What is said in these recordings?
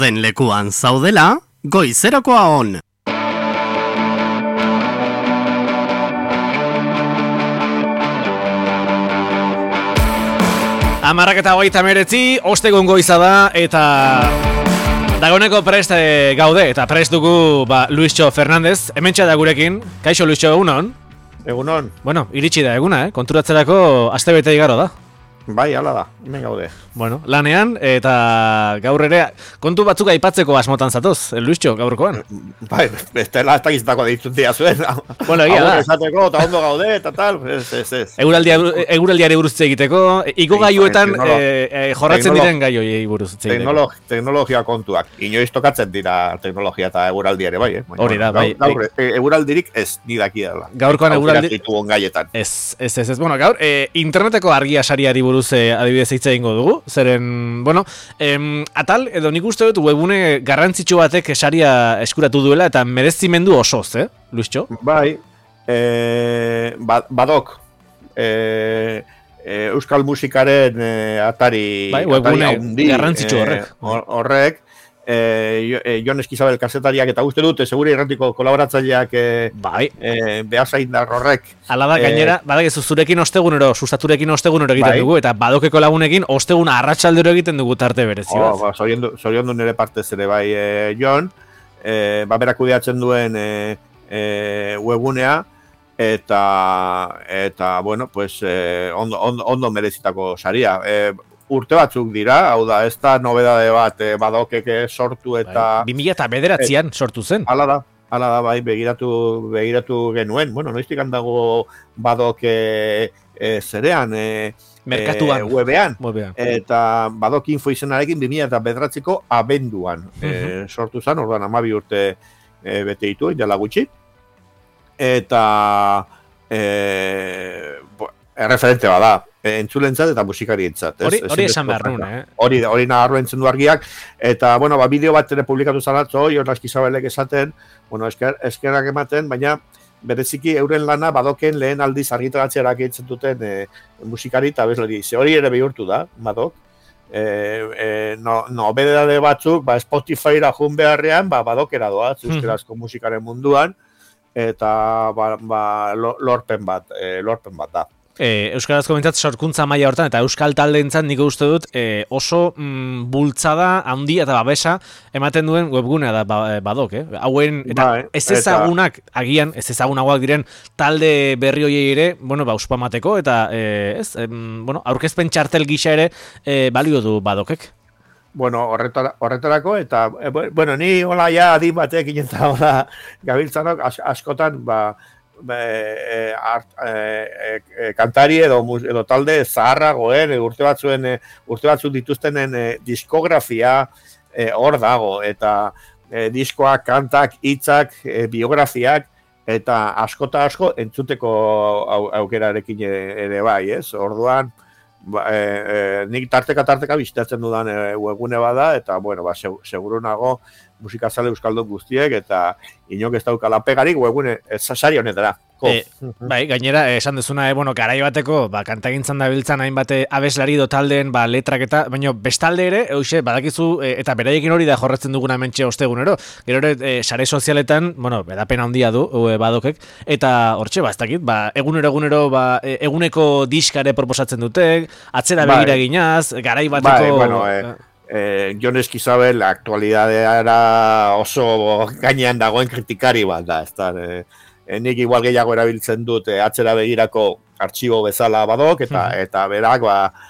Den lekuan zaudela, goizerakoa on. Amarrak eta 39, ostegun goiza da, eta dagoeneko prest gaude, eta prest dugu Luisxo Fernandez, hementsa da gurekin. Kaixo Luisxo, egunon? Egunon. Bueno, iritsi da eguna, konturatzerako astebete igaro da. Bai, hala da, hemen gaude. Bueno, lanean, eta gaur ere, kontu batzuk aipatzeko asmotan zatoz, Luisxo, gaurkoan. Bai, ez dakiztako deitzuntia zuen. Bueno, egia da. Esateko, eta ondo gaude, eta tal, ez. Eguraldiari buruz egiteko, igo gaioetan jorratzen diren gaioiei buruz egiteko. Teknologia kontuak, inoiz tokatzen dira teknologia eta eguraldiare, bai, Hori da, bai. Gaur, eguraldirik ez nidaki dela. Gaurkoan eguraldi... gaietan. Ez. Bueno, gaur, interneteko argia sariari buruz adibidez hitz egingo dugu, zeren, bueno, atal, edo nik uste dut webune garrantzitsu batek saria eskuratu duela eta merezimendu osoz, Luisxo? Bai, badok, euskal musikaren atari... Bai, webune garrantzitsu horrek. Jon Eskizabel kazetariak eta uste dute segure irratiko kolaboratzaileak behasaindar horrek. Hala da, gainera, badakizu zurekin ostegunero, sustaturekin ostegunero egiten dugu, eta badokeko lagunekin ostegun arratsaldero egiten dugu tarte berezi bat. Zoriondu nire partez ere bai, Jon, berak kudeatzen duen webunea, eta bueno, pues, ondo merezitako saria. Urte batzuk dira, hau da, ez da nobedade bat badokeke sortu eta... 2009an sortu zen. Hala da, bai, begiratu genuen. Bueno, noiztik handago badoke zerean, merkatuan, webean. Eta badok info izenarekin 2009ko abenduan sortu zen, orduan 12 urte bete ditu, jala gutxi. Eta erreferente bada. Entzulentzat eta musikarientzat. Hori esan behar nuen, Hori naharru entzun du argiak, eta, bueno, bideo bat ere publikatu zalatzo, Jon Eskizabelek esaten, bueno, eskerrak ematen, baina bereziki euren lana badoken lehen aldiz argitaratzearak egiten duten musikari eta abeslari. Hori ere bihurtu da, badok. Nobedade batzuk, Spotifyra jun beharrean, badokera doa, euskarazko musikaren munduan, eta lorpen bat da. Euskarazko bintzat sorkuntza maila hortan eta euskal taldeentzat nik uste dut oso bultzada handia eta babesa ematen duen webgunea da badok, hauen eta ez ezagunak, agian ez ezagunagoak diren talde berri hoiei ere, bueno, uspamateko eta aurkezpen txartel gisa ere balio du badokek. Bueno, horretarako, eta, bueno, ni hola ja adin batek inenta hola gabiltzanok askotan, kantari edo talde zaharragoen urte batzuk dituztenen diskografia hor dago, eta diskoak, kantak, hitzak, biografiak, eta asko entzuteko aukerarekin ere bai, ez? Orduan, nik tarteka bizitatzen dudan webgune bada, eta, bueno, seguru nago musikazale euskaldun guztiek, eta inok ez daukala pegarik webgune sari honetara. Bai, gainera, esan duzuna, garai bateko, kantagintzan dabiltzan hainbat abeslari do taldeen letrak eta, baina bestalde ere, badakizu, eta beraiekin hori da jorratzen duguna hementxe ostegunero, gero ere, sare sozialetan, bedapena handia du, badokek, eta hortxe, ez dakit, egunero, eguneko diskare proposatzen dute, atzera begira eginaz, garai bateko... Jon Eskizabel aktualidadeara oso gainean dagoen kritikari bat da, ez da, nik igual gehiago erabiltzen dut atzera begirako artxibo bezala badok, eta berak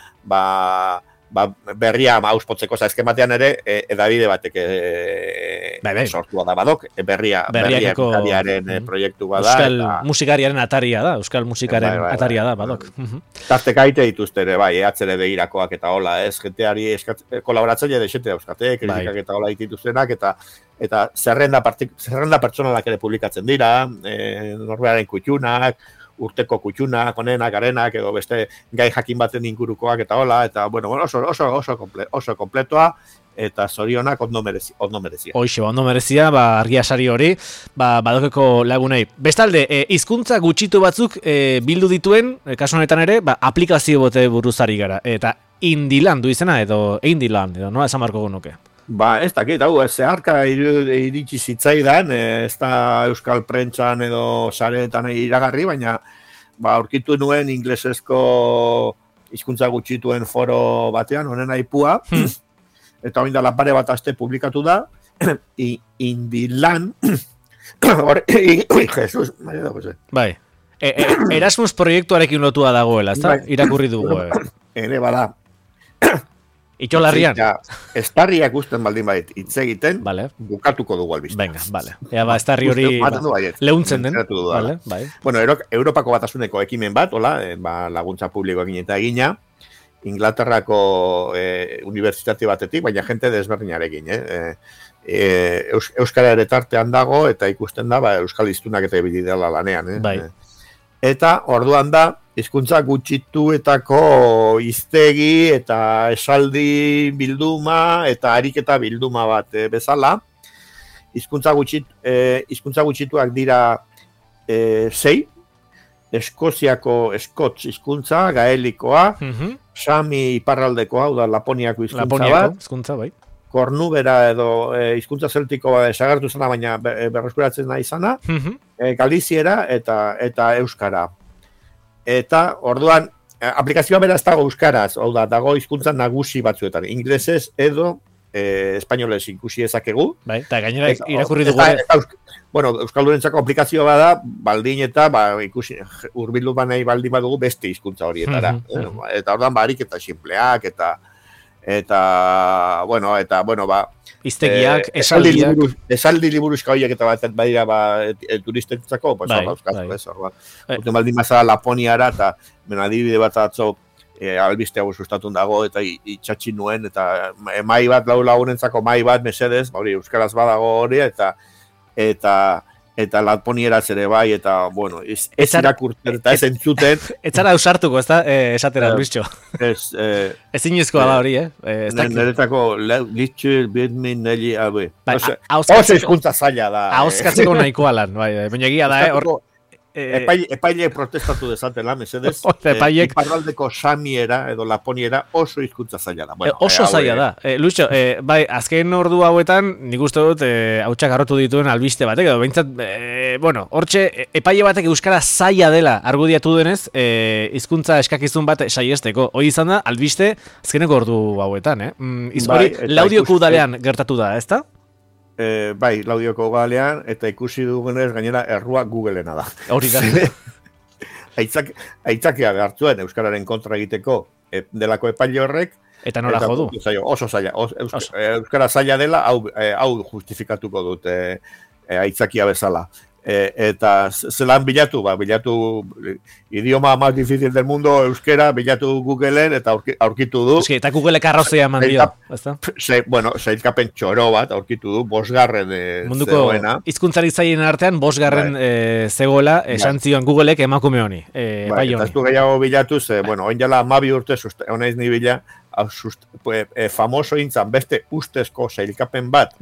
berria auspotzeko zaizkematean ere edabide batek sortua da badok, berriako proiektu bada. Euskal musikariaren ataria da, euskal musikaren ataria da badok. Tartek aite dituzte ere, atzere begirakoak eta hola, ez, jenteari kolaboratzaile desente dauzkate, kritikak eta hola dituztenak, eta zerrenda pertsonalak ere publikatzen dira, norberaren kutxunak, urteko kutxunak, onenak, arenak, edo beste gai jakin baten ingurukoak eta hola, eta bueno, oso kompletoa, eta zorionak ondo merezia. Hoxe, ondo merezia, argia sari hori, badokeko lagunei. Bestalde, hizkuntza gutxitu batzuk bildu dituen, kasu honetan ere, aplikazio bote buruzari gara, eta Indiland du izena, edo Indiland, edo nola esan marko gunuke. Ba, ez dakit, hau, zeharka iritsi zitzaidan, ez da euskal prentxan edo sareetan iragarri, baina ba, aurkitu nuen inglesezko hizkuntza gutxituen foro batean, honen aipua, eta hori da pare bat aste publikatu da, Indilan, Jesus, bai. Erasmus proiektuarekin lotua dagoela, ezta? Irakurri dugu. Ere bada. Itxolarrian. Estarriak usten baldin bait hitz egiten, bukatuko dugu albiste. Venga, vale. Ea ba, estarri hori leuntzen den. Vale, bai. Bueno, Europako Batasuneko ekimen bat, hola, laguntza publikoekin eta egina, Inglaterrako unibertsitate batetik, baina jente desberdinarekin, Euskara ere tartean dago, eta ikusten da, Euskal hiztunak eta ibili dela lanean, Bai. Eta orduan da, hizkuntza gutxituetako hiztegi eta esaldi bilduma eta ariketa bilduma bat bezala. Hizkuntza gutxituak dira 6, Eskoziako Scots hizkuntza, gaelikoa, Sami iparraldekoa, hau da Laponiako hizkuntza bat. Kornubera edo hizkuntza zeltikoa desagertu zena, baina berreskuratzen nahi izana, Galiziera eta Euskara. Eta orduan, aplikazioa bera ez dago euskaraz, hau da, dago hizkuntza nagusi batzuetan, inglesez edo espainolez ikusi ezakegu. Bai, eta gainera irakurri dugu. Bueno, euskaldurentzako aplikazioa bada, baldin eta ikusi hurbildu banei baldin badugu beste hizkuntza horietara. Eta orduan barik eta sinpleak eta iztegiak, esaldiak. Esaldi liburuzka horiek eta bat badira turistentzako, urte baldin bazara Laponiara eta adibide bat atzo albiste hau sustatun dago eta itxatxin nuen eta mai bat lagunentzako mai bat mesedez, hori euskaraz badago hori eta Laponieraz ere bai, eta, bueno, ez irakurtzen eta ez entzuten. Ez zara ausartuko, ez da, esatera, Luisxo. Ez inezkoa da hori, Neretako, litxu, bitmin, neli, oso hizkuntza zaila da. Ahozkatzeko nahikoa lan, baina egia da, Epaile protestatu dezatela, mesedez, iparraldeko Samiera edo Laponiera oso hizkuntza zaila da. Oso zaila da. Luisxo, bai, azken ordu hauetan, nik uste dut, hautsak harrotu dituen albiste batek, edo behintzat, hortxe, epaile batek euskara zaila dela argudiatu denez, hizkuntza eskakizun bat saiesteko. Hoi izan da, albiste, azkeneko ordu hauetan, hori, Laudioko udalean gertatu da, ezta? Bai, Laudioko galean, eta ikusi dugunez gainera errua Googleena da. Hori da. Aitzakia behartzuen euskararen kontra egiteko delako epaile horrek. Eta nola jodu? Oso zaila. Euskara zaila dela, hau justifikatuko dut aitzakia bezala. Eta zelan bilatu idioma más difícil del mundo, euskera, bilatu Googleen eta aurkitu du. Eta Googleek arrazoia eman dio. Sailkapen txoro bat aurkitu du, 5. munduko hizkuntzari zailen artean 5. zegoela, esan zion Googleek emakume honi. Eta ez du gehiago bilatu, oin jala 12 urte, honaiz ni bila, famoso intzan beste ustezko sailkapen bat,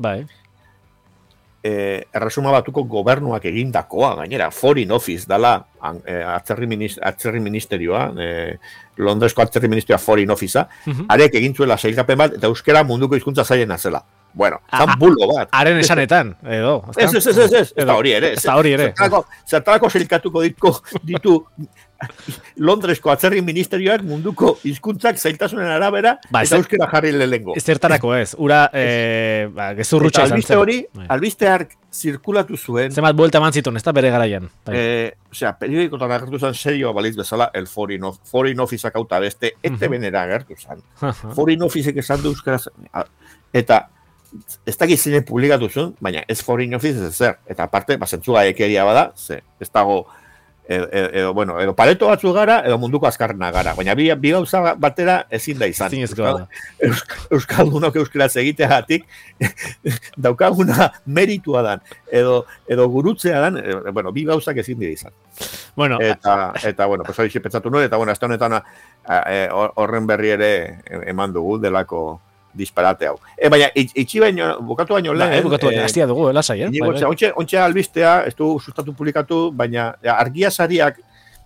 erresuma batuko gobernuak egindakoa, gainera, Foreign Office dala atzerri ministerioa, Londresko atzerri ministerioa Foreign Officea, arek egintzuela sailkapen bat, eta euskera munduko hizkuntza zailena zela. Bueno, zan bulo bat. Haren esanetan, edo. Ez, eta hori ere. Zertarako sailkatuko ditu Londresko atzerri ministerioak munduko hizkuntzak zailtasunen arabera eta euskera jarri lehengo. Zertarako ez, ura gezurrutxa izan zen. Hori, albiste hark zirkulatu zuen. Zemat buelta eman zituen, ez da bere garaian. Periodikotan agertu zen serio balitz bezala el Foreign Officeak auta beste, benera agertu zen. Foreign Officeek esan du euskara eta ez dakit zeinen publikatu zuen, baina ez Foreign Office ez zer. Eta aparte, zentzuga ekeria bada, ez dago edo pareto batzu gara, edo munduko azkarrena gara. Baina bi gauza batera ezin da izan. Euskaldunok euskaraz egiteagatik daukaguna meritua dan, edo gurutzea dan, bi gauzak ezin dira izan. Eta hori pentsatu nuen, eta azte honetan horren berri ere eman dugu delako disparate hau. Baina, bukatu baino lehen... Bukatu baino, hastia dugu, lasai, Ontxe albistea, ez du sustatu publikatu, baina argia sariak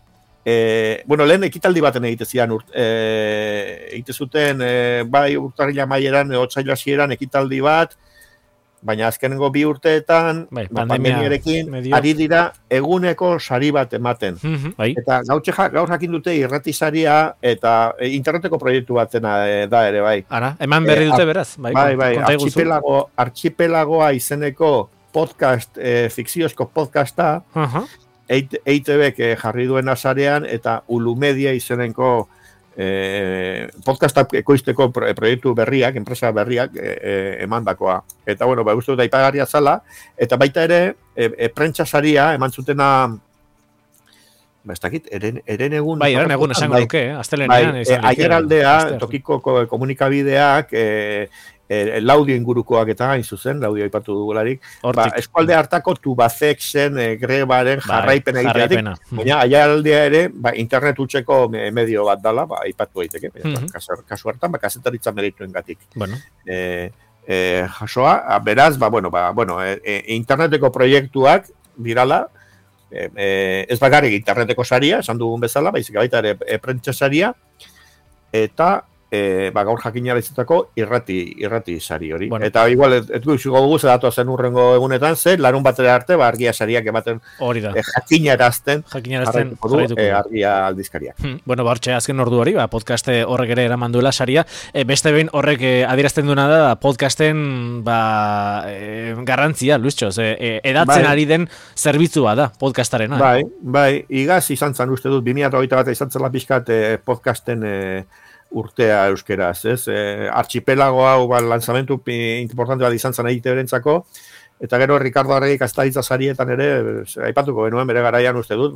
bueno, lehen ekitaldi baten egite zian, egite zuten, bai urtarrila maieran, otsaila hasieran ekitaldi bat, baina azkenengo 2 urteetan, Bai, pandemiarekin, medio. ari dira eguneko sari bat ematen. Bai. Eta gaur jakin dute irrati saria eta interneteko proiektu batena da ere, bai. Ara, eman berri dute beraz. Bai, Bai, konta iguzu. archipelagoa izeneko podcast, fikziozko podcasta, EITBek jarri duena sarean eta Ulumedia izeneko podcastak ekoizteko proiektu berriak, enpresa berriak emandakoa. Eta bueno, uste dut aipagarria zala, eta baita ere prentsa saria eman zutena ez dakit, eren egun... Bai, eren egun esango duke, astelenean. Aiaraldea, tokiko komunikabideak, Laudio ingurukoak eta hain zuzen, Laudio aipatu dugularik, eskualde hartako Tubacexen grebaren jarraipen egiteatik, baina Aiaraldea ere internet utxeko medio bat dala, aipatu daiteke, kasu hartan, kazetaritza merituengatik. Bueno. Jasoa, beraz, interneteko proiektuak dirala, ez bakarrik interneteko saria, esan dugun bezala, baizik baita ere prentsa saria, eta gaur jakinara izateko irrati sari hori. Bueno. Eta igual, ez dugu zedatu zen urrengo egunetan, larun batera arte, argia sariak ematen jakinarazten argia aldizkariak. Bueno, hortxe azken ordu hori, podcast horrek ere eraman duela saria. Beste behin horrek adierazten duena da podcasten garrantzia, Luistxoz, edatzen ari den zerbitzua da podcastarena. Bai, igaz izan zan uste dut, 2021 bat izan zela pixkat podcasten urtea euskeraz, ez? Archipelago hau lanzamentu importante bat izan zen EITB-rentzako, eta gero Ricardo Arregi kazetaritza sarietan ere, aipatuko genuen bere garaian uste dut,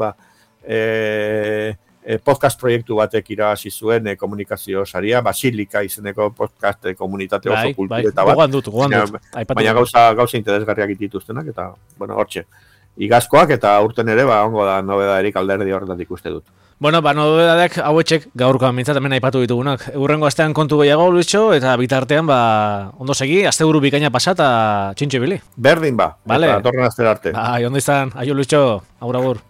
podcast proiektu batek irabazi zuen komunikazio saria, Basilika izeneko podcast komunitate oso kultureta bat. Gogoan dut. Baina gauza interesgarriak dituztenak, eta, bueno, hortxe. Igazkoak eta urten ere, ongo da nobedaderik alderdi horretatik uste dut. Bueno, nobedadeak hauetxek gaurkoan mintzat hemen aipatu ditugunak. Urrengo astean kontu gehiago, Luisxo, eta bitartean, ondo segi, asteburu bikaina pasa eta txintxe bili. Berdin eta torren astera arte. Ondo izan, aio Luisxo, agur.